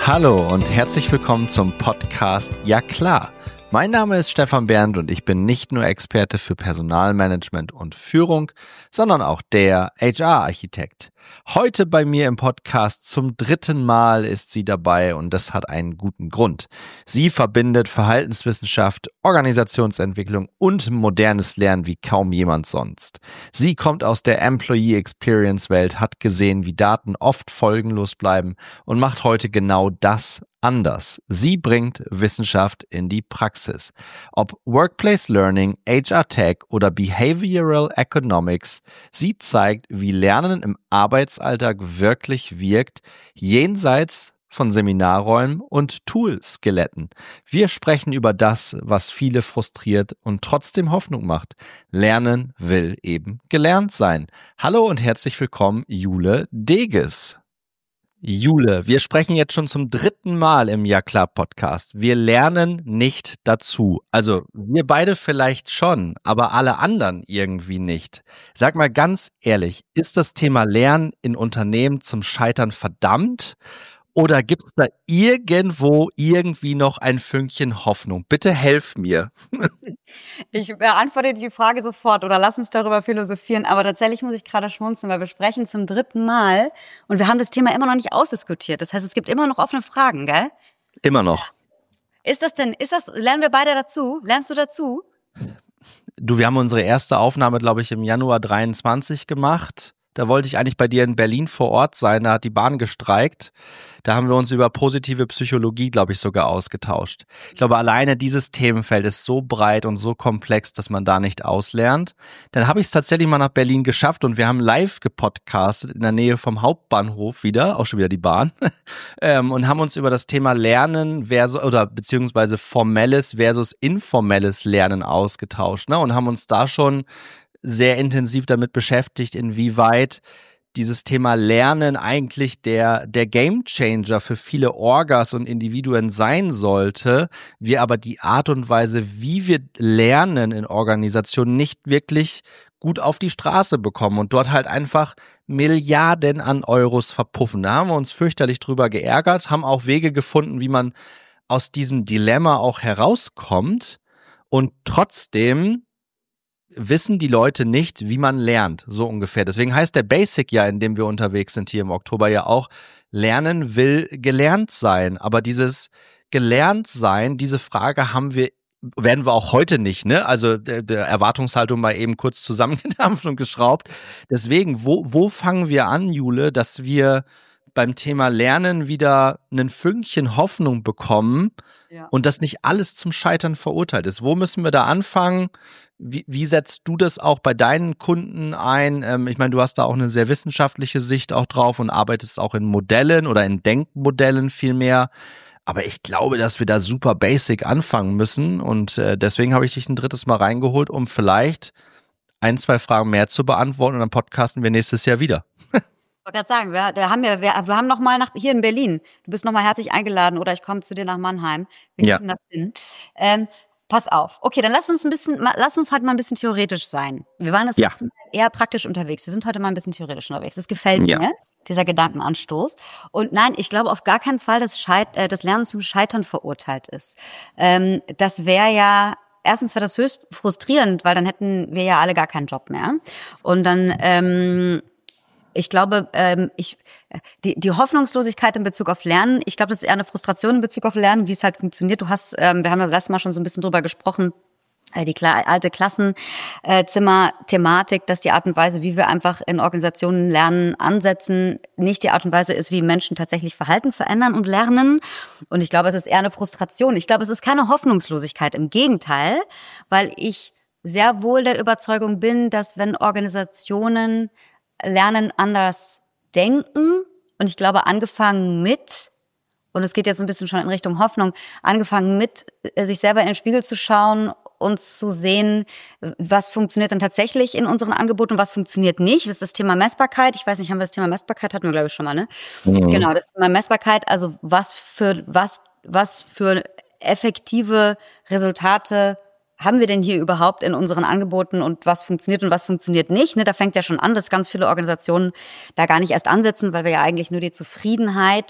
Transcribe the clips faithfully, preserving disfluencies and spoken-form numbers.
Hallo und herzlich willkommen zum Podcast Ja klar. Mein Name ist Stefan Bernd und ich bin nicht nur Experte für Personalmanagement und Führung, sondern auch der H R-Architekt. Heute bei mir im Podcast zum dritten Mal ist sie dabei und das hat einen guten Grund. Sie verbindet Verhaltenswissenschaft, Organisationsentwicklung und modernes Lernen wie kaum jemand sonst. Sie kommt aus der Employee Experience Welt, hat gesehen, wie Daten oft folgenlos bleiben und macht heute genau das anders. Sie bringt Wissenschaft in die Praxis. Ob Workplace Learning, H R Tech oder Behavioral Economics, sie zeigt, wie Lernen im Arbeitsalltag wirklich wirkt, jenseits von Seminarräumen und Tool-Skeletten. Wir sprechen über das, was viele frustriert und trotzdem Hoffnung macht. Lernen will eben gelernt sein. Hallo und herzlich willkommen, Jule Deges. Jule, wir sprechen jetzt schon zum dritten Mal im Ja klar Podcast. Wir lernen nicht dazu. Also wir beide vielleicht schon, aber alle anderen irgendwie nicht. Sag mal ganz ehrlich, ist das Thema Lernen in Unternehmen zum Scheitern verdammt? Oder gibt es da irgendwo irgendwie noch ein Fünkchen Hoffnung? Bitte helf mir. Ich beantworte die Frage sofort oder lass uns darüber philosophieren. Aber tatsächlich muss ich gerade schmunzeln, weil wir sprechen zum dritten Mal und wir haben das Thema immer noch nicht ausdiskutiert. Das heißt, es gibt immer noch offene Fragen, gell? Immer noch. Ist das denn, ist das, lernen wir beide dazu? Lernst du dazu? Du, wir haben unsere erste Aufnahme, glaube ich, im Januar dreiundzwanzig gemacht. Da wollte ich eigentlich bei dir in Berlin vor Ort sein, da hat die Bahn gestreikt. Da haben wir uns über positive Psychologie, glaube ich, sogar ausgetauscht. Ich glaube, alleine dieses Themenfeld ist so breit und so komplex, dass man da nicht auslernt. Dann habe ich es tatsächlich mal nach Berlin geschafft und wir haben live gepodcastet in der Nähe vom Hauptbahnhof wieder, auch schon wieder die Bahn, ähm, und haben uns über das Thema Lernen versus, oder beziehungsweise formelles versus informelles Lernen ausgetauscht, ne? Und haben uns da schon sehr intensiv damit beschäftigt, inwieweit dieses Thema Lernen eigentlich der, der Gamechanger für viele Orgas und Individuen sein sollte, wir aber die Art und Weise, wie wir lernen in Organisationen, nicht wirklich gut auf die Straße bekommen und dort halt einfach Milliarden an Euros verpuffen. Da haben wir uns fürchterlich drüber geärgert, haben auch Wege gefunden, wie man aus diesem Dilemma auch herauskommt und trotzdem wissen die Leute nicht, wie man lernt, so ungefähr. Deswegen heißt der Basic ja, in dem wir unterwegs sind hier im Oktober ja auch, Lernen will gelernt sein. Aber dieses gelernt sein, diese Frage haben wir, werden wir auch heute nicht, ne? Also der, der Erwartungshaltung mal eben kurz zusammengedampft und geschraubt. Deswegen, wo, wo fangen wir an, Jule, dass wir beim Thema Lernen wieder einen Fünkchen Hoffnung bekommen, ja, und dass nicht alles zum Scheitern verurteilt ist? Wo müssen wir da anfangen? Wie, wie setzt du das auch bei deinen Kunden ein? Ähm, ich meine, du hast da auch eine sehr wissenschaftliche Sicht auch drauf und arbeitest auch in Modellen oder in Denkmodellen vielmehr. Aber ich glaube, dass wir da super basic anfangen müssen und äh, deswegen habe ich dich ein drittes Mal reingeholt, um vielleicht ein, zwei Fragen mehr zu beantworten und dann podcasten wir nächstes Jahr wieder. Ich wollte gerade sagen, wir, wir haben ja, wir, wir haben noch mal nach hier in Berlin. Du bist noch mal herzlich eingeladen oder ich komme zu dir nach Mannheim. Wir Ja. kriegen das hin. Ähm, pass auf. Okay, dann lass uns ein bisschen, ma- lass uns heute mal ein bisschen theoretisch sein. Wir waren das Ja. letzte Mal eher praktisch unterwegs. Wir sind heute mal ein bisschen theoretisch unterwegs. Das gefällt Ja. mir, dieser Gedankenanstoß. Und nein, ich glaube auf gar keinen Fall, dass Scheit, äh, das Lernen zum Scheitern verurteilt ist. Ähm, das wäre ja Erstens wäre das höchst frustrierend, weil dann hätten wir ja alle gar keinen Job mehr. Und dann ähm, Ich glaube, ähm, ich die, die Hoffnungslosigkeit in Bezug auf Lernen, ich glaube, das ist eher eine Frustration in Bezug auf Lernen, wie es halt funktioniert. Du hast, ähm, wir haben das letzte Mal schon so ein bisschen drüber gesprochen, äh, die kla- alte Klassenzimmer-Thematik, dass die Art und Weise, wie wir einfach in Organisationen lernen, ansetzen, nicht die Art und Weise ist, wie Menschen tatsächlich Verhalten verändern und lernen. Und ich glaube, es ist eher eine Frustration. Ich glaube, es ist keine Hoffnungslosigkeit, im Gegenteil, weil ich sehr wohl der Überzeugung bin, dass wenn Organisationen Lernen anders denken und ich glaube angefangen mit, und es geht jetzt so ein bisschen schon in Richtung Hoffnung, angefangen mit, sich selber in den Spiegel zu schauen und zu sehen, was funktioniert dann tatsächlich in unseren Angeboten und was funktioniert nicht. Das ist das Thema Messbarkeit. Ich weiß nicht, haben wir das Thema Messbarkeit, hatten wir glaube ich schon mal, ne? Mhm. Genau, das Thema Messbarkeit, also was für, was, was für effektive Resultate haben wir denn hier überhaupt in unseren Angeboten und was funktioniert und was funktioniert nicht? Ne, da fängt ja schon an, dass ganz viele Organisationen da gar nicht erst ansetzen, weil wir ja eigentlich nur die Zufriedenheit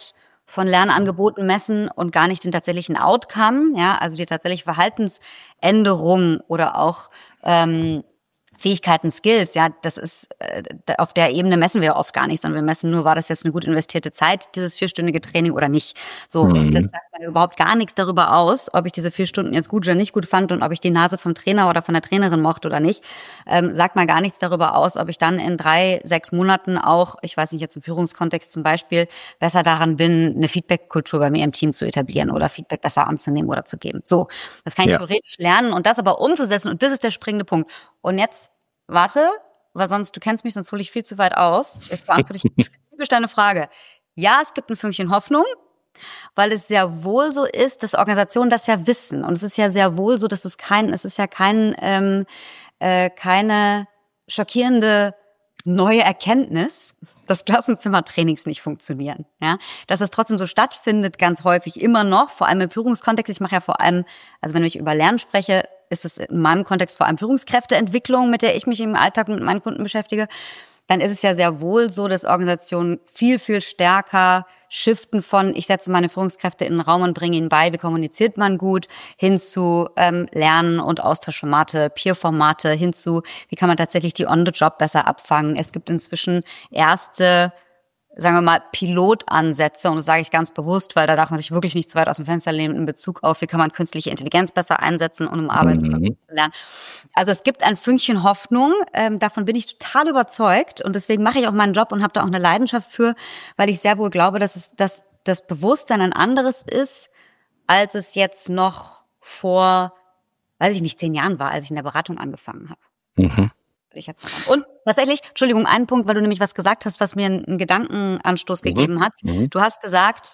von Lernangeboten messen und gar nicht den tatsächlichen Outcome, ja, also die tatsächliche Verhaltensänderung oder auch ähm, Fähigkeiten, Skills, ja, das ist, äh, auf der Ebene messen wir oft gar nicht, sondern wir messen nur, war das jetzt eine gut investierte Zeit, dieses vierstündige Training oder nicht. So, mhm. Das sagt mir überhaupt gar nichts darüber aus, ob ich diese vier Stunden jetzt gut oder nicht gut fand und ob ich die Nase vom Trainer oder von der Trainerin mochte oder nicht. Ähm, sagt mal gar nichts darüber aus, ob ich dann in drei, sechs Monaten auch, ich weiß nicht, jetzt im Führungskontext zum Beispiel, besser daran bin, eine Feedback-Kultur bei mir im Team zu etablieren oder Feedback besser anzunehmen oder zu geben. So, das kann ich ja. theoretisch lernen und das aber umzusetzen und das ist der springende Punkt. Und jetzt, warte, weil sonst, du kennst mich, sonst hole ich viel zu weit aus. Jetzt beantworte ich spezifisch deine Frage. Ja, es gibt ein Fünkchen Hoffnung, weil es sehr wohl so ist, dass Organisationen das ja wissen. Und es ist ja sehr wohl so, dass es kein, es ist ja kein, ähm, äh, keine schockierende neue Erkenntnis, dass Klassenzimmertrainings nicht funktionieren. Ja, dass es trotzdem so stattfindet, ganz häufig immer noch, vor allem im Führungskontext. Ich mache ja vor allem, also wenn ich über Lernen spreche, ist es in meinem Kontext vor allem Führungskräfteentwicklung, mit der ich mich im Alltag mit meinen Kunden beschäftige. Dann ist es ja sehr wohl so, dass Organisationen viel, viel stärker shiften von, ich setze meine Führungskräfte in den Raum und bringe ihnen bei, wie kommuniziert man gut, hin zu ähm, Lernen und Austauschformate, Peer-Formate, hin zu, wie kann man tatsächlich die On-the-Job besser abfangen. Es gibt inzwischen erste, sagen wir mal, Pilotansätze, und das sage ich ganz bewusst, weil da darf man sich wirklich nicht zu weit aus dem Fenster lehnen in Bezug auf, wie kann man künstliche Intelligenz besser einsetzen, um Arbeitskontext mhm. zu lernen. Also es gibt ein Fünkchen Hoffnung, ähm, davon bin ich total überzeugt und deswegen mache ich auch meinen Job und habe da auch eine Leidenschaft für, weil ich sehr wohl glaube, dass es, dass das Bewusstsein ein anderes ist, als es jetzt noch vor, weiß ich nicht, zehn Jahren war, als ich in der Beratung angefangen habe. Mhm. Ich jetzt mal sagen. Und tatsächlich, Entschuldigung, einen Punkt, weil du nämlich was gesagt hast, was mir einen Gedankenanstoß mhm. gegeben hat. Mhm. Du hast gesagt,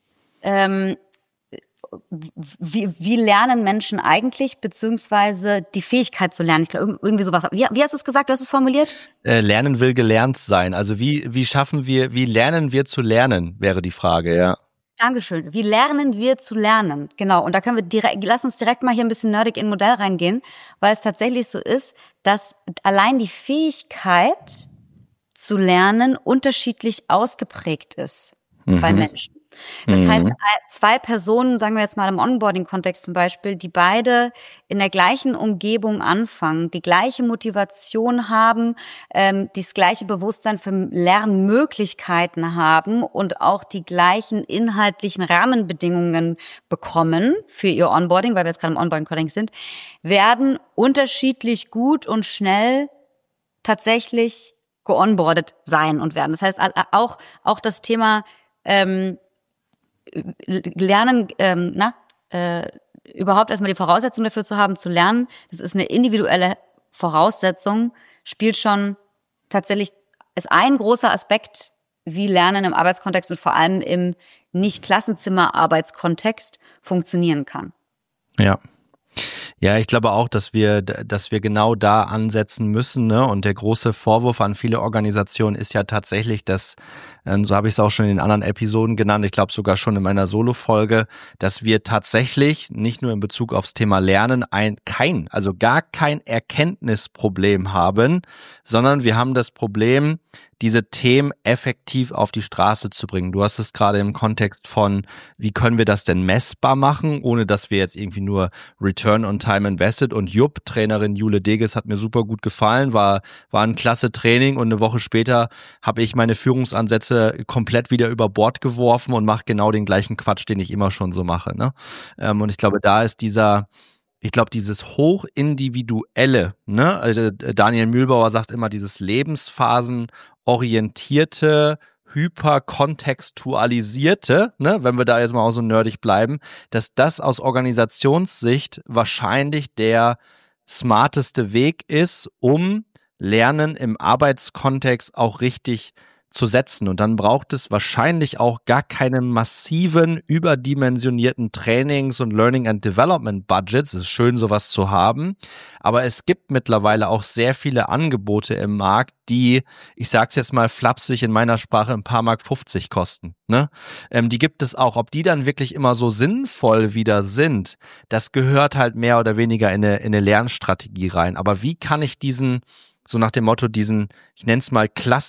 ähm, wie, wie lernen Menschen eigentlich, beziehungsweise die Fähigkeit zu lernen. Ich glaube, irgendwie sowas. Wie, wie hast du es gesagt? Wie hast du es formuliert? Äh, lernen will gelernt sein. Also wie, wie schaffen wir, wie lernen wir zu lernen, wäre die Frage, ja. Dankeschön. Wie lernen wir zu lernen? Genau. Und da können wir direkt, lass uns direkt mal hier ein bisschen nerdig in ein Modell reingehen, weil es tatsächlich so ist, dass allein die Fähigkeit zu lernen unterschiedlich ausgeprägt ist mhm. bei Menschen. Das mhm. heißt, zwei Personen, sagen wir jetzt mal im Onboarding-Kontext zum Beispiel, die beide in der gleichen Umgebung anfangen, die gleiche Motivation haben, ähm, das gleiche Bewusstsein für Lernmöglichkeiten haben und auch die gleichen inhaltlichen Rahmenbedingungen bekommen für ihr Onboarding, weil wir jetzt gerade im Onboarding-Kontext sind, werden unterschiedlich gut und schnell tatsächlich geonboardet sein und werden. Das heißt, auch, auch das Thema ähm, Lernen, ähm, na, äh, überhaupt erstmal die Voraussetzung dafür zu haben, zu lernen, das ist eine individuelle Voraussetzung, spielt schon tatsächlich, ist ein großer Aspekt, wie Lernen im Arbeitskontext und vor allem im Nicht-Klassenzimmer-Arbeitskontext funktionieren kann. Ja. Ja, ich glaube auch, dass wir, dass wir genau da ansetzen müssen, ne? Und der große Vorwurf an viele Organisationen ist ja tatsächlich, dass, so habe ich es auch schon in den anderen Episoden genannt, ich glaube sogar schon in meiner Solo-Folge, dass wir tatsächlich nicht nur in Bezug aufs Thema Lernen ein, kein, also gar kein Erkenntnisproblem haben, sondern wir haben das Problem, diese Themen effektiv auf die Straße zu bringen. Du hast es gerade im Kontext von, wie können wir das denn messbar machen, ohne dass wir jetzt irgendwie nur Return on Time Invested und Jupp, Trainerin Jule Deges hat mir super gut gefallen, war war ein klasse Training und eine Woche später habe ich meine Führungsansätze komplett wieder über Bord geworfen und mache genau den gleichen Quatsch, den ich immer schon so mache, ne? Und ich glaube, da ist dieser Ich glaube, dieses hochindividuelle, ne, also Daniel Mühlbauer sagt immer, dieses lebensphasenorientierte, hyperkontextualisierte, ne, wenn wir da jetzt mal auch so nerdig bleiben, dass das aus Organisationssicht wahrscheinlich der smarteste Weg ist, um Lernen im Arbeitskontext auch richtig zu setzen. Und dann braucht es wahrscheinlich auch gar keine massiven, überdimensionierten Trainings- und Learning and Development Budgets. Es ist schön, sowas zu haben. Aber es gibt mittlerweile auch sehr viele Angebote im Markt, die, ich sag's jetzt mal flapsig in meiner Sprache, ein paar Mark fünfzig kosten. Ne? Ähm, die gibt es auch. Ob die dann wirklich immer so sinnvoll wieder sind, das gehört halt mehr oder weniger in eine, in eine Lernstrategie rein. Aber wie kann ich diesen so nach dem Motto diesen, ich nenne es mal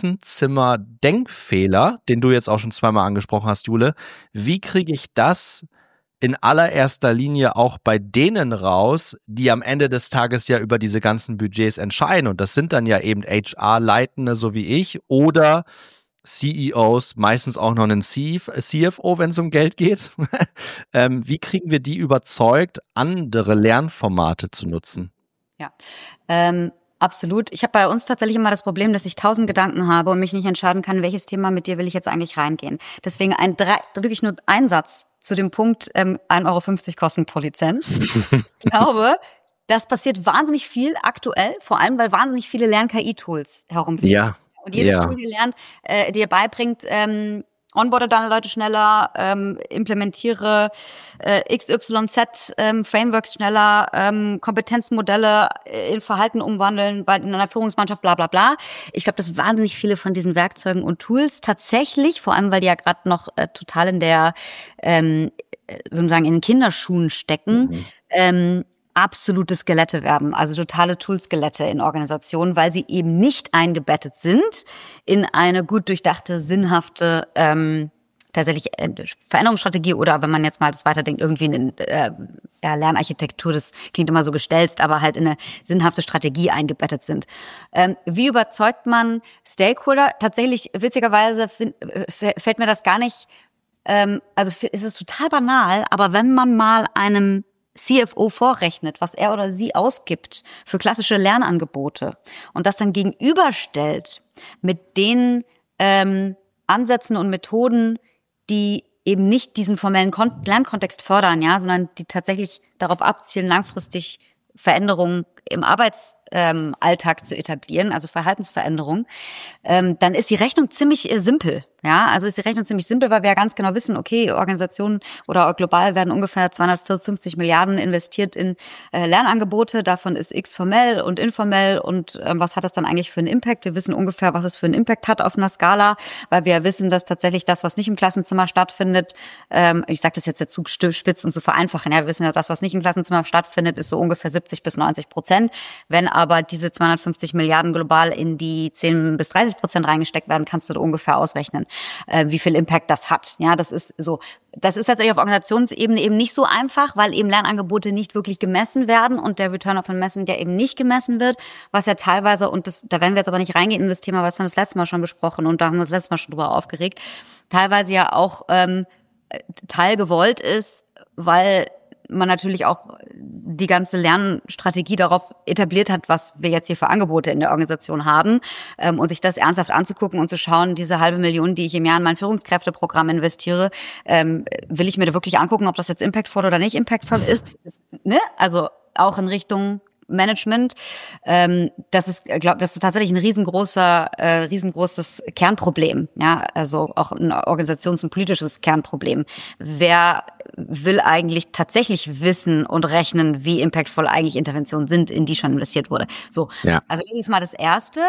Klassenzimmer-Denkfehler, den du jetzt auch schon zweimal angesprochen hast, Jule. Wie kriege ich das in allererster Linie auch bei denen raus, die am Ende des Tages ja über diese ganzen Budgets entscheiden? Und das sind dann ja eben H R-Leitende, so wie ich, oder C E Os, meistens auch noch einen C F O, wenn es um Geld geht. ähm, wie kriegen wir die überzeugt, andere Lernformate zu nutzen? Ja, ähm, absolut. Ich habe bei uns tatsächlich immer das Problem, dass ich tausend Gedanken habe und mich nicht entscheiden kann, welches Thema mit dir will ich jetzt eigentlich reingehen. Deswegen ein drei, wirklich nur ein Satz zu dem Punkt ähm, ein Euro fünfzig kosten pro Lizenz. Ich glaube, das passiert wahnsinnig viel aktuell, vor allem, weil wahnsinnig viele Lern-K I-Tools herumfliegen. Ja. Und jedes ja. Tool, dir lernt, äh, dir beibringt, ähm, onboarde deine Leute schneller, ähm, implementiere äh, X Y Z ähm, Frameworks schneller, ähm, Kompetenzmodelle in Verhalten umwandeln bei in einer Führungsmannschaft, bla bla bla. Ich glaube, dass wahnsinnig viele von diesen Werkzeugen und Tools tatsächlich, vor allem weil die ja gerade noch äh, total in der, ähm, würde man sagen, in den Kinderschuhen stecken, mhm. ähm, absolute Skelette werden, also totale Toolskelette in Organisationen, weil sie eben nicht eingebettet sind in eine gut durchdachte, sinnhafte ähm, tatsächlich äh, Veränderungsstrategie oder wenn man jetzt mal das weiterdenkt, irgendwie eine äh, ja, Lernarchitektur, das klingt immer so gestelzt, aber halt in eine sinnhafte Strategie eingebettet sind. Ähm, wie überzeugt man Stakeholder? Tatsächlich, witzigerweise find, äh, fällt mir das gar nicht, ähm, also ist es total banal, aber wenn man mal einem C F O vorrechnet, was er oder sie ausgibt für klassische Lernangebote und das dann gegenüberstellt mit den ähm, Ansätzen und Methoden, die eben nicht diesen formellen Kon- Lernkontext fördern, ja, sondern die tatsächlich darauf abzielen, langfristig Veränderungen im Arbeitsalltag ähm, zu etablieren, also Verhaltensveränderungen, ähm, dann ist die Rechnung ziemlich äh, simpel. Ja, also ist die Rechnung ziemlich simpel, weil wir ja ganz genau wissen, okay, Organisationen oder global werden ungefähr zweihundertfünfzig Milliarden investiert in äh, Lernangebote. Davon ist X formell und informell. Und ähm, was hat das dann eigentlich für einen Impact? Wir wissen ungefähr, was es für einen Impact hat auf einer Skala, weil wir ja wissen, dass tatsächlich das, was nicht im Klassenzimmer stattfindet, ähm, ich sage das jetzt dazu spitz, um zu vereinfachen, ja, wir wissen ja, das, was nicht im Klassenzimmer stattfindet, ist so ungefähr siebzig bis neunzig Prozent. Wenn aber diese zweihundertfünfzig Milliarden global in die zehn bis dreißig Prozent reingesteckt werden, kannst du ungefähr ausrechnen, äh, wie viel Impact das hat. Ja, das ist so. Das ist tatsächlich auf Organisationsebene eben nicht so einfach, weil eben Lernangebote nicht wirklich gemessen werden und der Return of Investment ja eben nicht gemessen wird, was ja teilweise, und das, da werden wir jetzt aber nicht reingehen in das Thema, was haben wir das letzte Mal schon besprochen und da haben wir das letzte Mal schon drüber aufgeregt, teilweise ja auch ähm, Teil gewollt ist, weil man natürlich auch die ganze Lernstrategie darauf etabliert hat, was wir jetzt hier für Angebote in der Organisation haben, ähm, und sich das ernsthaft anzugucken und zu schauen, diese halbe Million, die ich im Jahr in mein Führungskräfteprogramm investiere, ähm, will ich mir da wirklich angucken, ob das jetzt impactvoll oder nicht impactvoll ist, ist ne? Also auch in Richtung Management. Ähm, das ist, glaube das ist tatsächlich ein riesengroßer, äh, riesengroßes Kernproblem. Ja, also auch ein organisations- und politisches Kernproblem. Wer will eigentlich tatsächlich wissen und rechnen, wie impactvoll eigentlich Interventionen sind, in die schon investiert wurde? So, ja. Also das ist mal das Erste.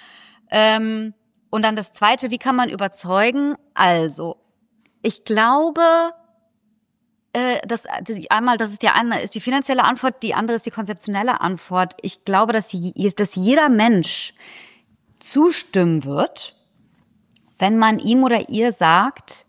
Ähm, und dann das Zweite: Wie kann man überzeugen? Also, ich glaube, Das, das, einmal, das ist die eine, ist die finanzielle Antwort, die andere ist die konzeptionelle Antwort. Ich glaube, dass, dass jeder Mensch zustimmen wird, wenn man ihm oder ihr sagt,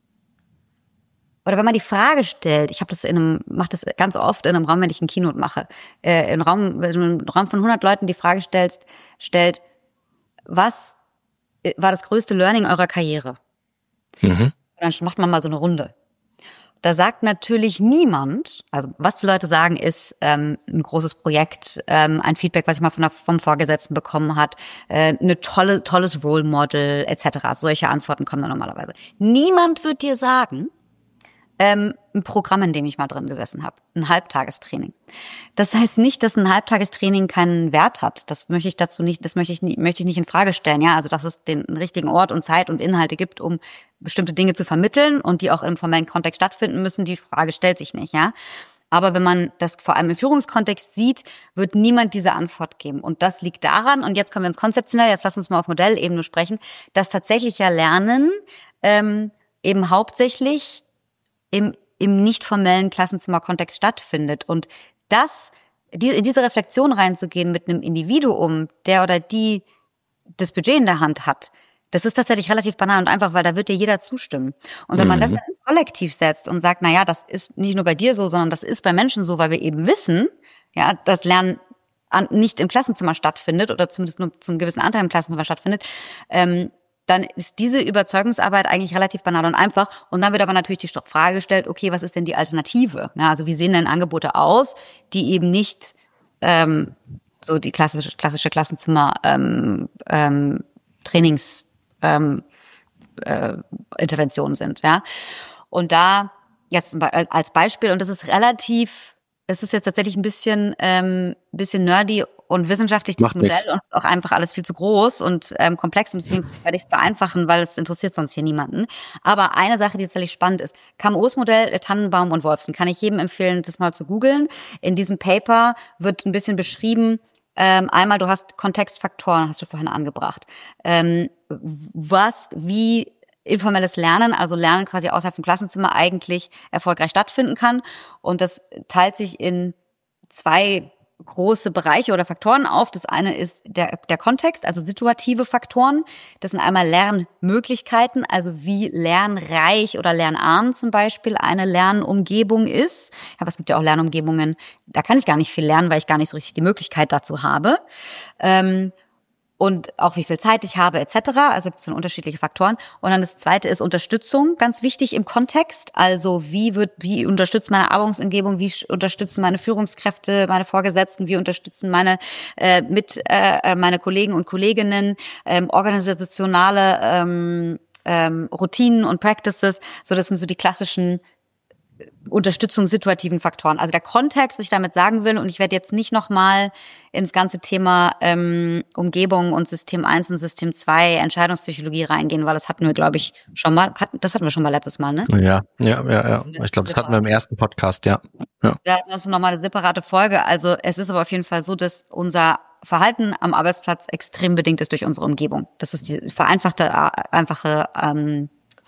oder wenn man die Frage stellt, ich habe das in einem, mache das ganz oft in einem Raum, wenn ich einen Keynote mache, äh, in einem Raum, wenn du in einem Raum von hundert Leuten die Frage stellst, stellt, was war das größte Learning eurer Karriere? Mhm. Dann macht man mal so eine Runde. Da sagt natürlich niemand, also was die Leute sagen ist, ähm, ein großes Projekt, ähm, ein Feedback, was ich mal von der, vom Vorgesetzten bekommen hat, äh, eine tolle, tolles Role Model et cetera. Solche Antworten kommen dann normalerweise. Niemand wird dir sagen, ähm, ein Programm, in dem ich mal drin gesessen habe, ein Halbtagestraining. Das heißt nicht, dass ein Halbtagestraining keinen Wert hat. Das möchte ich dazu nicht, das möchte ich nicht, möchte ich nicht in Frage stellen. Ja, also dass es den richtigen Ort und Zeit und Inhalte gibt, um bestimmte Dinge zu vermitteln und die auch im formellen Kontext stattfinden müssen. Die Frage stellt sich nicht, ja. Aber wenn man das vor allem im Führungskontext sieht, wird niemand diese Antwort geben. Und das liegt daran, und jetzt kommen wir ins Konzeptionelle, jetzt lass uns mal auf Modellebene sprechen, dass tatsächlich ja Lernen ähm, eben hauptsächlich im, im nicht formellen Klassenzimmerkontext stattfindet. Und das die, in diese Reflexion reinzugehen mit einem Individuum, der oder die das Budget in der Hand hat, das ist tatsächlich relativ banal und einfach, weil da wird dir jeder zustimmen. Und wenn man das dann ins Kollektiv setzt und sagt, na ja, das ist nicht nur bei dir so, sondern das ist bei Menschen so, weil wir eben wissen, ja, dass Lernen an, nicht im Klassenzimmer stattfindet oder zumindest nur zum gewissen Anteil im Klassenzimmer stattfindet, ähm, dann ist diese Überzeugungsarbeit eigentlich relativ banal und einfach. Und dann wird aber natürlich die Frage gestellt, okay, was ist denn die Alternative? Ja, also wie sehen denn Angebote aus, die eben nicht ähm, so die klassische, klassische Klassenzimmer ähm, ähm, Trainings ähm, äh, Interventionen sind, ja. Und da jetzt als Beispiel, und das ist relativ, es ist jetzt tatsächlich ein bisschen ähm, bisschen nerdy und wissenschaftlich, das Macht Modell, nix. und es ist auch einfach alles viel zu groß und ähm, komplex, und deswegen werde ich es vereinfachen, weil es interessiert sonst hier niemanden. Aber eine Sache, die tatsächlich spannend ist, K M Os Modell, Tannenbaum und Wolfson, kann ich jedem empfehlen, das mal zu googeln. In diesem Paper wird ein bisschen beschrieben, ähm, einmal, du hast Kontextfaktoren, hast du vorhin angebracht, ähm, was, wie informelles Lernen, also Lernen quasi außerhalb vom Klassenzimmer eigentlich erfolgreich stattfinden kann. Und das teilt sich in zwei große Bereiche oder Faktoren auf. Das eine ist der, der Kontext, also situative Faktoren. Das sind einmal Lernmöglichkeiten, also wie lernreich oder lernarm zum Beispiel eine Lernumgebung ist. Aber es gibt ja auch Lernumgebungen, da kann ich gar nicht viel lernen, weil ich gar nicht so richtig die Möglichkeit dazu habe. Ähm, Und auch wie viel Zeit ich habe et cetera. Also gibt es dann unterschiedliche Faktoren. Und dann das Zweite ist Unterstützung, ganz wichtig im Kontext. Also wie wird, wie unterstützt meine Arbeitsumgebung, wie unterstützen meine Führungskräfte, meine Vorgesetzten, wie unterstützen meine äh, mit äh, meine Kollegen und Kolleginnen, ähm, organisationale ähm, ähm, Routinen und Practices. So, das sind so die klassischen Unterstützung situativen Faktoren. Also der Kontext, was ich damit sagen will, und ich werde jetzt nicht nochmal ins ganze Thema ähm, Umgebung und System eins und System zwei Entscheidungspsychologie reingehen, weil das hatten wir, glaube ich, schon mal, hatten, das hatten wir schon mal letztes Mal, ne? Ja, ja, ja, ja. Ich glaube, das hatten wir im ersten Podcast, ja. Ja, ja, das ist nochmal eine separate Folge. Also es ist aber auf jeden Fall so, dass unser Verhalten am Arbeitsplatz extrem bedingt ist durch unsere Umgebung. Das ist die vereinfachte, einfache ähm,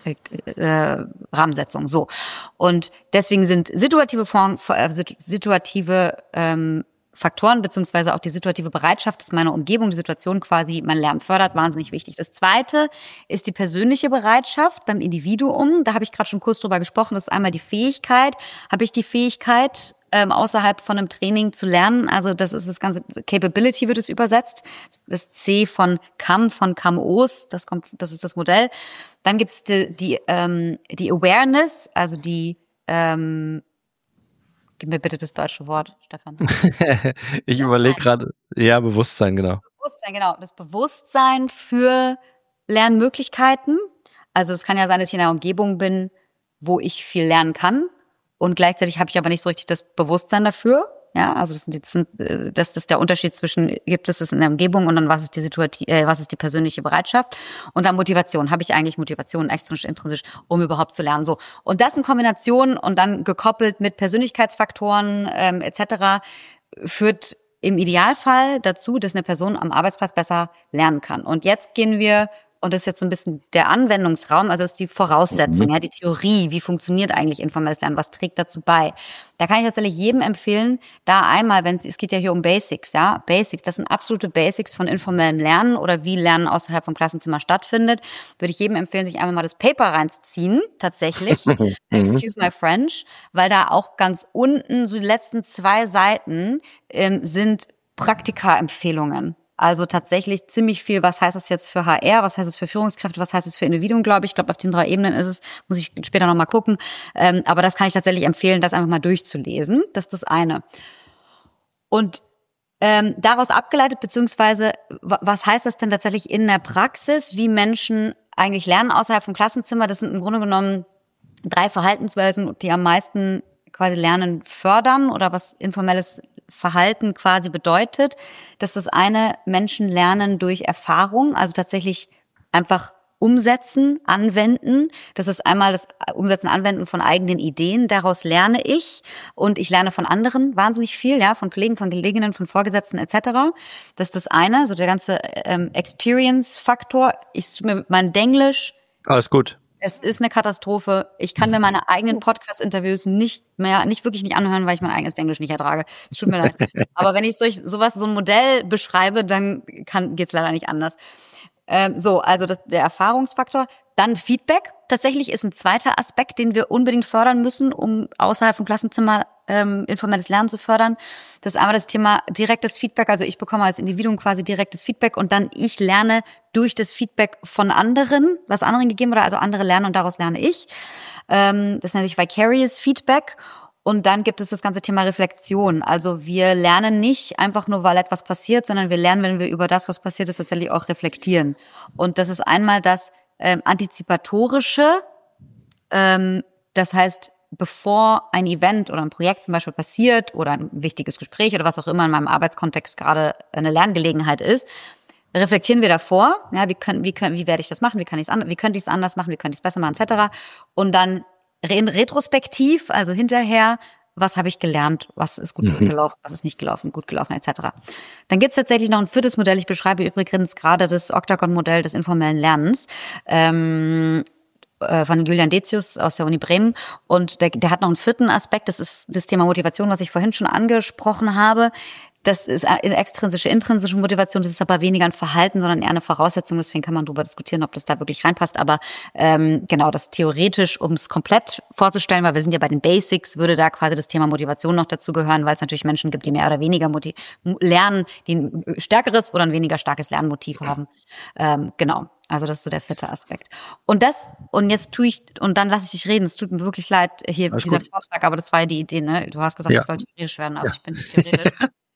Äh, Rahmensetzung, so. Und deswegen sind situative Form, äh, situative ähm, Faktoren beziehungsweise auch die situative Bereitschaft, dass meine Umgebung, die Situation quasi mein Lernen fördert, wahnsinnig wichtig. Das Zweite ist die persönliche Bereitschaft beim Individuum. Da habe ich gerade schon kurz drüber gesprochen. Das ist einmal die Fähigkeit. Habe ich die Fähigkeit, ähm, außerhalb von einem Training zu lernen? Also das ist das ganze Capability wird es übersetzt. Das C von C A M, von C A M Os, das kommt, das ist das Modell. Dann gibt's die, die, ähm, die Awareness, also die, ähm, gib mir bitte das deutsche Wort, Stefan. ich überlege gerade, ja, Bewusstsein, genau. Bewusstsein, genau. Das Bewusstsein für Lernmöglichkeiten. Also es kann ja sein, dass ich in einer Umgebung bin, wo ich viel lernen kann, und gleichzeitig habe ich aber nicht so richtig das Bewusstsein dafür. Ja, also das, sind, das, sind, das ist der Unterschied zwischen, gibt es das in der Umgebung und dann was ist die Situation, äh, was ist die persönliche Bereitschaft, und dann Motivation. Habe ich eigentlich Motivation, extrinsisch, intrinsisch, um überhaupt zu lernen? So, und das in Kombination und dann gekoppelt mit Persönlichkeitsfaktoren ähm, et cetera führt im Idealfall dazu, dass eine Person am Arbeitsplatz besser lernen kann. Und jetzt gehen wir, und das ist jetzt so ein bisschen der Anwendungsraum, also das ist die Voraussetzung, ja, die Theorie, wie funktioniert eigentlich informelles Lernen, was trägt dazu bei? Da kann ich tatsächlich jedem empfehlen, da einmal, wenn es, es geht ja hier um Basics, ja, Basics, das sind absolute Basics von informellem Lernen oder wie Lernen außerhalb vom Klassenzimmer stattfindet, würde ich jedem empfehlen, sich einmal mal das Paper reinzuziehen, tatsächlich, excuse my French, weil da auch ganz unten, so die letzten zwei Seiten, ähm, sind Praktika-Empfehlungen. Also tatsächlich ziemlich viel, was heißt das jetzt für H R, was heißt es für Führungskräfte, was heißt es für Individuen, glaube ich. Ich glaube, auf den drei Ebenen ist es, muss ich später nochmal gucken. Ähm, aber das kann ich tatsächlich empfehlen, das einfach mal durchzulesen. Das ist das eine. Und ähm, daraus abgeleitet, beziehungsweise, was heißt das denn tatsächlich in der Praxis, wie Menschen eigentlich lernen außerhalb vom Klassenzimmer? Das sind im Grunde genommen drei Verhaltensweisen, die am meisten quasi Lernen fördern oder was informelles Verhalten quasi bedeutet. Das ist das eine, Menschen lernen durch Erfahrung, also tatsächlich einfach umsetzen, anwenden. Das ist einmal das Umsetzen, Anwenden von eigenen Ideen. Daraus lerne ich, und ich lerne von anderen wahnsinnig viel, ja, von Kollegen, von Kolleginnen, von Vorgesetzten et cetera. Das ist das eine, so der ganze ähm, Experience-Faktor. Ich tue mir mein Denglisch. Alles gut. Es ist eine Katastrophe. Ich kann mir meine eigenen Podcast-Interviews nicht mehr, nicht wirklich nicht anhören, weil ich mein eigenes Englisch nicht ertrage. Es tut mir leid. Aber wenn ich solch, sowas, so ein Modell beschreibe, dann kann, geht's leider nicht anders. Ähm, so, also das, der Erfahrungsfaktor. Dann Feedback. Tatsächlich ist ein zweiter Aspekt, den wir unbedingt fördern müssen, um außerhalb vom Klassenzimmer ähm, informelles Lernen zu fördern. Das ist einmal das Thema direktes Feedback. Also ich bekomme als Individuum quasi direktes Feedback und dann ich lerne durch das Feedback von anderen, was anderen gegeben wurde. Also andere lernen und daraus lerne ich. Ähm, das nennt sich Vicarious Feedback. Und dann gibt es das ganze Thema Reflexion. Also wir lernen nicht einfach nur, weil etwas passiert, sondern wir lernen, wenn wir über das, was passiert ist, tatsächlich auch reflektieren. Und das ist einmal das ähm, Antizipatorische. Ähm, das heißt, bevor ein Event oder ein Projekt zum Beispiel passiert oder ein wichtiges Gespräch oder was auch immer in meinem Arbeitskontext gerade eine Lerngelegenheit ist, reflektieren wir davor. Ja, wie können, wie können, wie werde ich das machen? Wie kann ich es anders, wie könnte ich es anders machen? Wie könnte ich es besser machen? et cetera. Und dann in retrospektiv, also hinterher, was habe ich gelernt, was ist gut mhm. gelaufen, was ist nicht gelaufen, gut gelaufen, et cetera. Dann gibt es tatsächlich noch ein viertes Modell. Ich beschreibe übrigens gerade das Octagon-Modell des informellen Lernens ähm, äh, von Julian Decius aus der Uni Bremen. Und der, der hat noch einen vierten Aspekt, das ist das Thema Motivation, was ich vorhin schon angesprochen habe. Das ist eine extrinsische, intrinsische Motivation. Das ist aber weniger ein Verhalten, sondern eher eine Voraussetzung. Deswegen kann man darüber diskutieren, ob das da wirklich reinpasst. Aber ähm, genau, das theoretisch, um es komplett vorzustellen, weil wir sind ja bei den Basics, würde da quasi das Thema Motivation noch dazu gehören, weil es natürlich Menschen gibt, die mehr oder weniger Motiv- lernen, die ein stärkeres oder ein weniger starkes Lernmotiv haben. Ähm, genau. Also das ist so der vierte Aspekt. Und das, und jetzt tue ich, und dann lasse ich dich reden. Es tut mir wirklich leid, hier Alles dieser gut. Vortrag, aber das war ja die Idee, ne? Du hast gesagt, ja. Es soll theoretisch werden, also ja. Ich bin nicht theoretisch.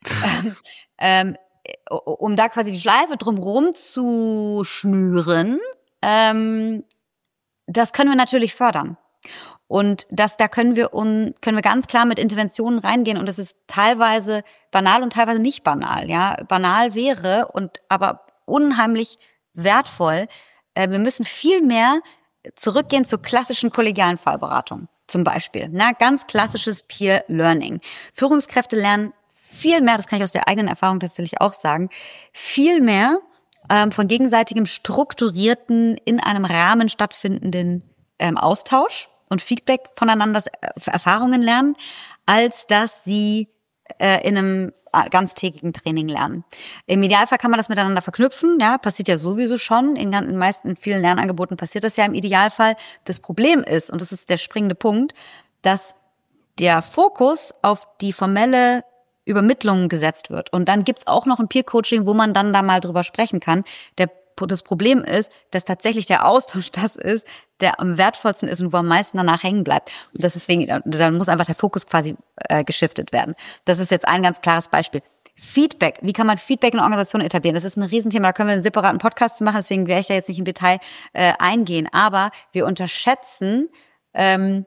ähm, um da quasi die Schleife drumherum zu schnüren, ähm, das können wir natürlich fördern. Und das, da können wir un, können wir ganz klar mit Interventionen reingehen. Und das ist teilweise banal und teilweise nicht banal, ja. Banal wäre und aber unheimlich wertvoll. Äh, wir müssen viel mehr zurückgehen zur klassischen kollegialen Fallberatung. Zum Beispiel, na, ganz klassisches Peer Learning. Führungskräfte lernen viel mehr, das kann ich aus der eigenen Erfahrung tatsächlich auch sagen, viel mehr ähm, von gegenseitigem strukturierten, in einem Rahmen stattfindenden ähm, Austausch und Feedback voneinander äh, Erfahrungen lernen, als dass sie äh, in einem ganztägigen Training lernen. Im Idealfall kann man das miteinander verknüpfen, ja, passiert ja sowieso schon, in, in meisten, in vielen Lernangeboten passiert das ja im Idealfall. Das Problem ist, und das ist der springende Punkt, dass der Fokus auf die formelle Übermittlung gesetzt wird. Und dann gibt's auch noch ein Peer-Coaching, wo man dann da mal drüber sprechen kann. Der, das Problem ist, dass tatsächlich der Austausch das ist, der am wertvollsten ist und wo am meisten danach hängen bleibt. Und das deswegen, dann muss einfach der Fokus quasi äh, geschiftet werden. Das ist jetzt ein ganz klares Beispiel. Feedback. Wie kann man Feedback in Organisationen etablieren? Das ist ein Riesenthema. Da können wir einen separaten Podcast zu machen. Deswegen werde ich da jetzt nicht im Detail äh, eingehen. Aber wir unterschätzen ähm,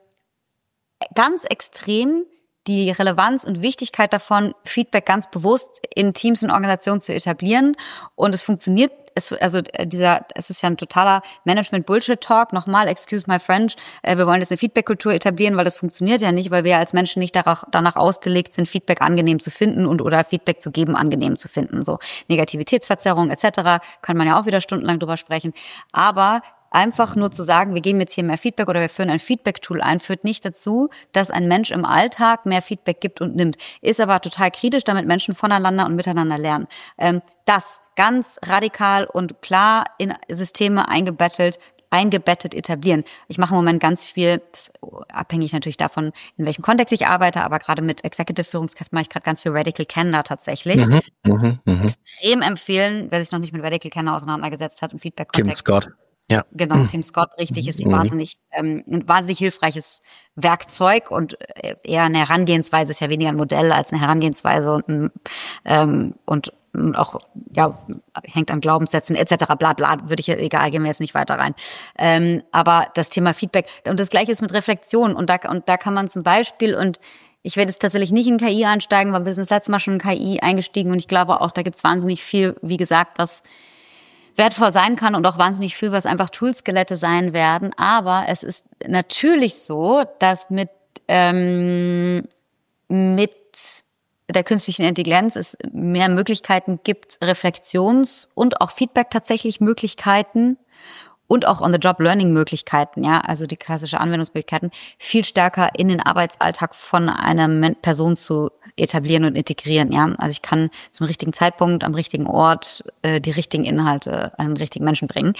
ganz extrem die Relevanz und Wichtigkeit davon, Feedback ganz bewusst in Teams und Organisationen zu etablieren. Und es funktioniert, es, also dieser, es ist ja ein totaler Management-Bullshit-Talk. Nochmal, excuse my French, wir wollen jetzt eine Feedback-Kultur etablieren, weil das funktioniert ja nicht, weil wir als Menschen nicht danach, danach ausgelegt sind, Feedback angenehm zu finden und oder Feedback zu geben, angenehm zu finden. So Negativitätsverzerrung et cetera kann man ja auch wieder stundenlang drüber sprechen. Aber einfach nur zu sagen, wir geben jetzt hier mehr Feedback oder wir führen ein Feedback-Tool ein, führt nicht dazu, dass ein Mensch im Alltag mehr Feedback gibt und nimmt. Ist aber total kritisch, damit Menschen voneinander und miteinander lernen. Ähm, das ganz radikal und klar in Systeme eingebettet, eingebettet etablieren. Ich mache im Moment ganz viel, das ist abhängig natürlich davon, in welchem Kontext ich arbeite, aber gerade mit Executive-Führungskräften mache ich gerade ganz viel Radical Candor tatsächlich. Mhm, mh, mh. Extrem empfehlen, wer sich noch nicht mit Radical Candor auseinandergesetzt hat im Feedback-Kontext. Kim Scott. Ja. Genau, Tim Scott, richtig, ist mhm. wahnsinnig, ähm, ein wahnsinnig hilfreiches Werkzeug und eher eine Herangehensweise, ist ja weniger ein Modell als eine Herangehensweise und, ähm, und auch, ja, hängt an Glaubenssätzen et cetera, bla bla, würde ich, egal, gehen wir jetzt nicht weiter rein. Ähm, aber das Thema Feedback, und das Gleiche ist mit Reflexion und da, und da kann man zum Beispiel, und ich werde jetzt tatsächlich nicht in K I einsteigen, weil wir sind das letzte Mal schon in K I eingestiegen und ich glaube auch, da gibt's wahnsinnig viel, wie gesagt, was wertvoll sein kann und auch wahnsinnig viel, was einfach Toolskelette sein werden. Aber es ist natürlich so, dass mit ähm, mit der künstlichen Intelligenz es mehr Möglichkeiten gibt, Reflexions- und auch Feedback tatsächlich Möglichkeiten und auch On-the-Job-Learning-Möglichkeiten, ja, also die klassische Anwendungsmöglichkeiten, viel stärker in den Arbeitsalltag von einer Person zu etablieren und integrieren, ja. Also ich kann zum richtigen Zeitpunkt, am richtigen Ort äh, die richtigen Inhalte an den richtigen Menschen bringen.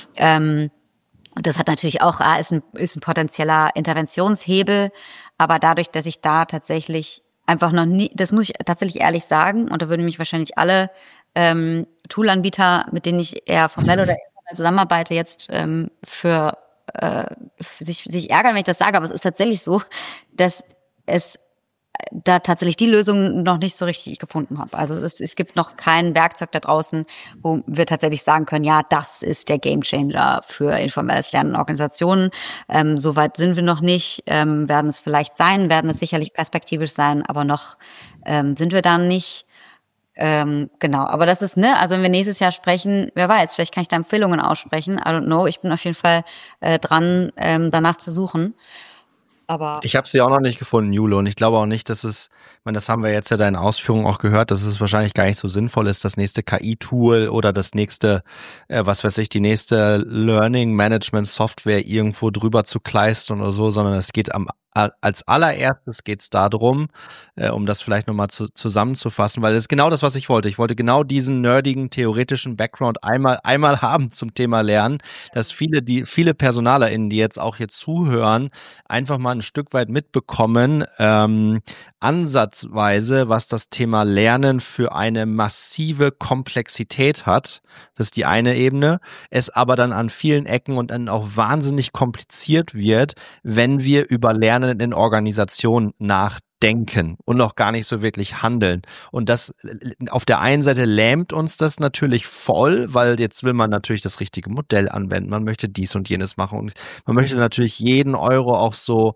Ähm, und das hat natürlich auch, ah, ist ein, ist ein potenzieller Interventionshebel, aber dadurch, dass ich da tatsächlich einfach noch nie, das muss ich tatsächlich ehrlich sagen, und da würden mich wahrscheinlich alle ähm, Toolanbieter, mit denen ich eher formell oder informell zusammenarbeite, jetzt ähm, für, äh, für sich, sich ärgern, wenn ich das sage, aber es ist tatsächlich so, dass es da tatsächlich die Lösung noch nicht so richtig gefunden habe. Also es, es gibt noch kein Werkzeug da draußen, wo wir tatsächlich sagen können, ja, das ist der Gamechanger für informelles Lernen in Organisationen. Ähm, Soweit sind wir noch nicht, ähm, werden es vielleicht sein, werden es sicherlich perspektivisch sein, aber noch ähm, sind wir da nicht. Ähm, genau, aber das ist, ne, also wenn wir nächstes Jahr sprechen, wer weiß, vielleicht kann ich da Empfehlungen aussprechen. I don't know, ich bin auf jeden Fall äh, dran, ähm, danach zu suchen. Aber ich habe sie auch noch nicht gefunden, Jule, und ich glaube auch nicht, dass es, ich meine, das haben wir jetzt ja deinen Ausführungen auch gehört, dass es wahrscheinlich gar nicht so sinnvoll ist, das nächste K I-Tool oder das nächste, äh, was weiß ich, die nächste Learning-Management-Software irgendwo drüber zu kleistern oder so, sondern es geht am als allererstes geht es darum, äh, um das vielleicht nochmal zu, zusammenzufassen, weil das ist genau das, was ich wollte. Ich wollte genau diesen nerdigen, theoretischen Background einmal einmal haben zum Thema Lernen, dass viele, die viele PersonalerInnen, die jetzt auch hier zuhören, einfach mal ein Stück weit mitbekommen, ähm, ansatzweise, was das Thema Lernen für eine massive Komplexität hat. Das ist die eine Ebene. Es aber dann an vielen Ecken und dann auch wahnsinnig kompliziert wird, wenn wir über Lernen in Organisationen nachdenken und noch gar nicht so wirklich handeln. Und das auf der einen Seite lähmt uns das natürlich voll, weil jetzt will man natürlich das richtige Modell anwenden. Man möchte dies und jenes machen und man möchte natürlich jeden Euro auch so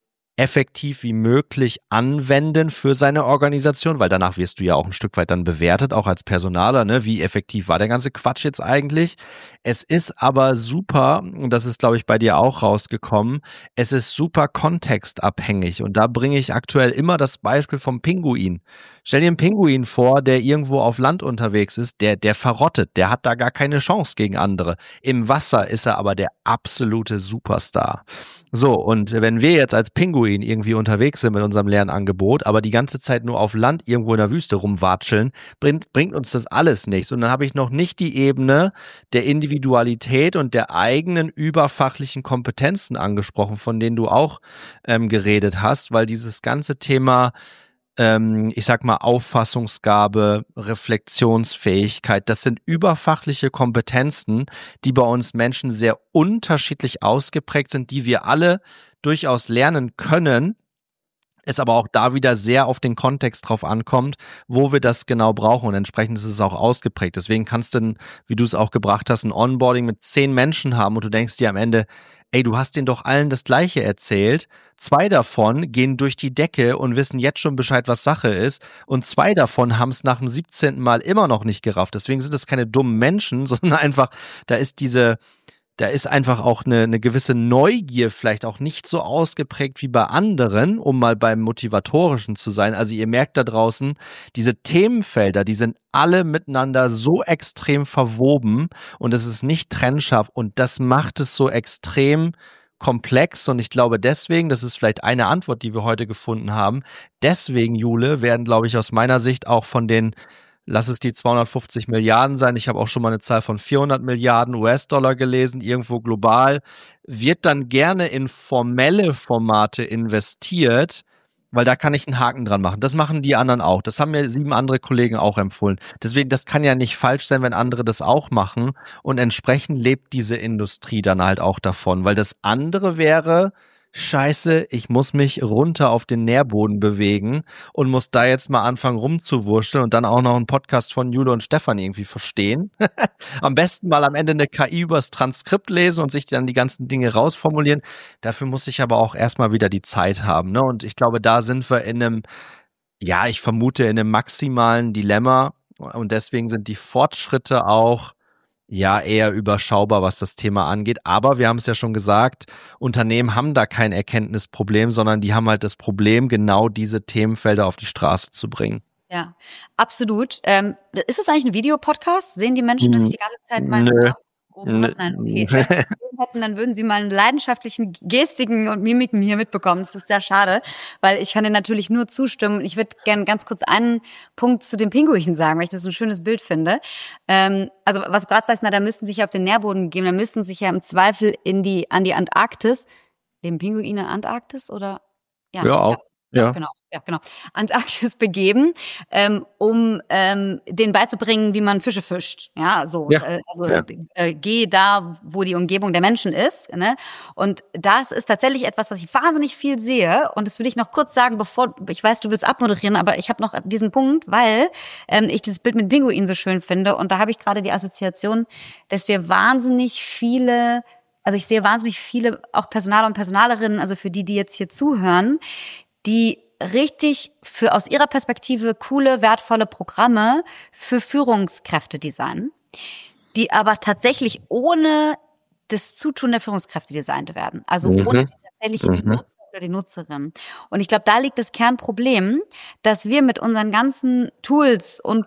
effektiv wie möglich anwenden für seine Organisation, weil danach wirst du ja auch ein Stück weit dann bewertet, auch als Personaler, ne? Wie effektiv war der ganze Quatsch jetzt eigentlich? Es ist aber super, und das ist, glaube ich, bei dir auch rausgekommen, es ist super kontextabhängig und da bringe ich aktuell immer das Beispiel vom Pinguin. Stell dir einen Pinguin vor, der irgendwo auf Land unterwegs ist, der, der verrottet, der hat da gar keine Chance gegen andere. Im Wasser ist er aber der absolute Superstar. So, und wenn wir jetzt als Pinguin irgendwie unterwegs sind mit unserem Lernangebot, aber die ganze Zeit nur auf Land irgendwo in der Wüste rumwatscheln, bringt, bringt uns das alles nichts. Und dann habe ich noch nicht die Ebene der Individualität und der eigenen überfachlichen Kompetenzen angesprochen, von denen du auch ähm, geredet hast, weil dieses ganze Thema, ähm, ich sag mal, Auffassungsgabe, Reflexionsfähigkeit, das sind überfachliche Kompetenzen, die bei uns Menschen sehr unterschiedlich ausgeprägt sind, die wir alle durchaus lernen können, es aber auch da wieder sehr auf den Kontext drauf ankommt, wo wir das genau brauchen und entsprechend ist es auch ausgeprägt. Deswegen kannst du, wie du es auch gebracht hast, ein Onboarding mit zehn Menschen haben und du denkst dir am Ende, ey, du hast denen doch allen das Gleiche erzählt. Zwei davon gehen durch die Decke und wissen jetzt schon Bescheid, was Sache ist. Und zwei davon haben es nach dem siebzehnten Mal immer noch nicht gerafft. Deswegen sind es keine dummen Menschen, sondern einfach, da ist diese, da ist einfach auch eine, eine gewisse Neugier vielleicht auch nicht so ausgeprägt wie bei anderen, um mal beim Motivatorischen zu sein. Also ihr merkt da draußen, diese Themenfelder, die sind alle miteinander so extrem verwoben und es ist nicht trennscharf und das macht es so extrem komplex und ich glaube deswegen, das ist vielleicht eine Antwort, die wir heute gefunden haben, deswegen, Jule, werden, glaube ich, aus meiner Sicht auch von den, lass es die zweihundertfünfzig Milliarden sein, ich habe auch schon mal eine Zahl von vierhundert Milliarden U S-Dollar gelesen, irgendwo global, wird dann gerne in formelle Formate investiert, weil da kann ich einen Haken dran machen. Das machen die anderen auch. Das haben mir sieben andere Kollegen auch empfohlen. Deswegen, das kann ja nicht falsch sein, wenn andere das auch machen und entsprechend lebt diese Industrie dann halt auch davon, weil das andere wäre, Scheiße, ich muss mich runter auf den Nährboden bewegen und muss da jetzt mal anfangen rumzuwurschteln und dann auch noch einen Podcast von Jule und Stefan irgendwie verstehen. Am besten mal am Ende eine K I übers Transkript lesen und sich dann die ganzen Dinge rausformulieren. Dafür muss ich aber auch erstmal wieder die Zeit haben, ne? Und ich glaube, da sind wir in einem, ja, ich vermute in einem maximalen Dilemma und deswegen sind die Fortschritte auch ja eher überschaubar, was das Thema angeht. Aber wir haben es ja schon gesagt, Unternehmen haben da kein Erkenntnisproblem, sondern die haben halt das Problem, genau diese Themenfelder auf die Straße zu bringen. Ja, absolut. Ähm, ist das eigentlich ein Videopodcast? Sehen die Menschen, dass ich die ganze Zeit meinen... Nö. Nein, okay. Wenn Sie gesehen hätten, dann würden Sie meine leidenschaftlichen Gestiken und Mimiken hier mitbekommen. Das ist sehr schade, weil ich kann dir natürlich nur zustimmen. Ich würde gerne ganz kurz einen Punkt zu den Pinguinen sagen, weil ich das so ein schönes Bild finde. Ähm, also was du gerade sagst, na, da müssten sich ja auf den Nährboden geben, da müssten sich ja im Zweifel in die an die Antarktis. Leben Pinguine Antarktis oder? Ja, ja auch. Ja, ja, genau. Ja, genau. Antarktis begeben, ähm, um ähm, denen beizubringen, wie man Fische fischt. Ja, so. Ja. Äh, also Ja. äh, geh da, wo die Umgebung der Menschen ist. Ne? Und das ist tatsächlich etwas, was ich wahnsinnig viel sehe. Und das will ich noch kurz sagen, bevor ich weiß, du willst abmoderieren, aber ich habe noch diesen Punkt, weil ähm, ich dieses Bild mit Pinguinen so schön finde. Und da habe ich gerade die Assoziation, dass wir wahnsinnig viele, also ich sehe wahnsinnig viele auch Personaler und Personalerinnen, also für die, die jetzt hier zuhören, die richtig für aus ihrer Perspektive coole, wertvolle Programme für Führungskräfte designen, die aber tatsächlich ohne das Zutun der Führungskräfte designt werden. Also Mhm. ohne tatsächlich Mhm. die Nutzer oder die Nutzerin. Und ich glaube, da liegt das Kernproblem, dass wir mit unseren ganzen Tools und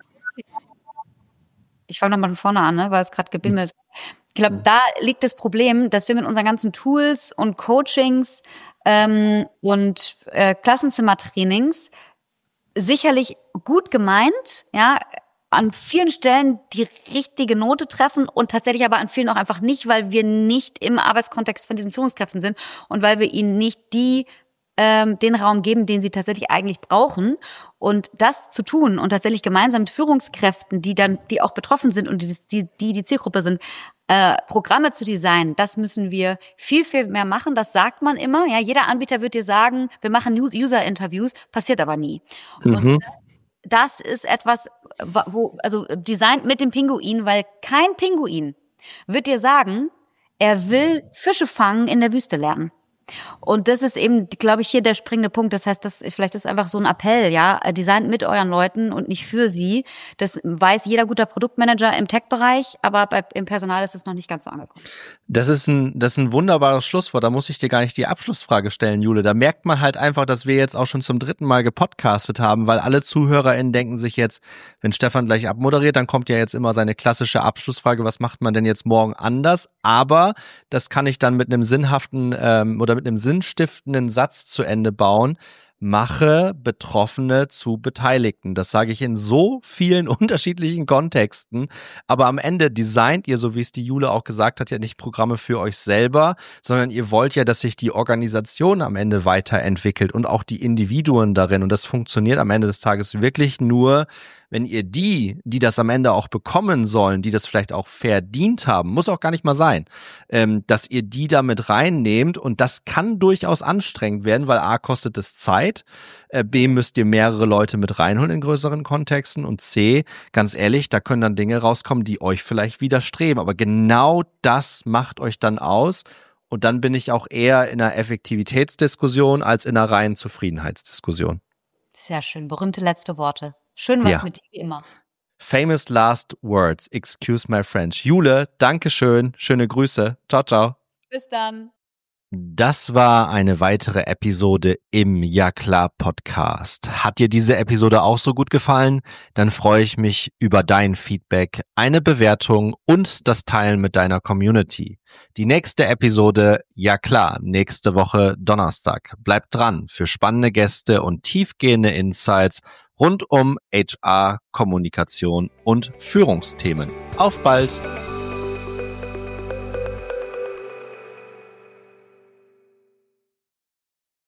ich fange nochmal von vorne an, ne, weil es gerade gebimmelt. Ich glaube, da liegt das Problem, dass wir mit unseren ganzen Tools und Coachings ähm, und äh, Klassenzimmertrainings sicherlich gut gemeint, ja, an vielen Stellen die richtige Note treffen und tatsächlich aber an vielen auch einfach nicht, weil wir nicht im Arbeitskontext von diesen Führungskräften sind und weil wir ihnen nicht die ähm, den Raum geben, den sie tatsächlich eigentlich brauchen. Und das zu tun und tatsächlich gemeinsam mit Führungskräften, die dann, die auch betroffen sind und die die, die, die Zielgruppe sind, äh, Programme zu designen, das müssen wir viel, viel mehr machen. Das sagt man immer. Ja, jeder Anbieter wird dir sagen, wir machen User-Interviews, passiert aber nie. Mhm. Und das ist etwas, wo, also designt mit dem Pinguin, weil kein Pinguin wird dir sagen, er will Fische fangen in der Wüste lernen. Und das ist eben, glaube ich, hier der springende Punkt. Das heißt, das vielleicht ist einfach so ein Appell, ja, designt mit euren Leuten und nicht für sie. Das weiß jeder guter Produktmanager im Tech-Bereich, aber bei, im Personal ist es noch nicht ganz so angekommen. Das ist ein, das ist ein wunderbares Schlusswort. Da muss ich dir gar nicht die Abschlussfrage stellen, Jule. Da merkt man halt einfach, dass wir jetzt auch schon zum dritten Mal gepodcastet haben, weil alle ZuhörerInnen denken sich jetzt, wenn Stefan gleich abmoderiert, dann kommt ja jetzt immer seine klassische Abschlussfrage, was macht man denn jetzt morgen anders? Aber das kann ich dann mit einem sinnhaften ähm, oder mit einem sinnstiftenden Satz zu Ende bauen. Mache Betroffene zu Beteiligten. Das sage ich in so vielen unterschiedlichen Kontexten. Aber am Ende designt ihr, so wie es die Jule auch gesagt hat, ja nicht Programme für euch selber, sondern ihr wollt ja, dass sich die Organisation am Ende weiterentwickelt und auch die Individuen darin. Und das funktioniert am Ende des Tages wirklich nur, wenn ihr die, die das am Ende auch bekommen sollen, die das vielleicht auch verdient haben, muss auch gar nicht mal sein, ähm, dass ihr die da mit reinnehmt. Und das kann durchaus anstrengend werden, weil A, kostet es Zeit, äh, B, müsst ihr mehrere Leute mit reinholen in größeren Kontexten und C, ganz ehrlich, da können dann Dinge rauskommen, die euch vielleicht widerstreben. Aber genau das macht euch dann aus. Und dann bin ich auch eher in einer Effektivitätsdiskussion als in einer reinen Zufriedenheitsdiskussion. Sehr schön, berühmte letzte Worte. Schön was Ja. mit dir wie immer. Famous last words. Excuse my French. Jule, danke schön. Schöne Grüße. Ciao, ciao. Bis dann. Das war eine weitere Episode im Ja klar Podcast. Hat dir diese Episode auch so gut gefallen? Dann freue ich mich über dein Feedback, eine Bewertung und das Teilen mit deiner Community. Die nächste Episode, ja klar, nächste Woche Donnerstag. Bleibt dran für spannende Gäste und tiefgehende Insights rund um H R, Kommunikation und Führungsthemen. Auf bald!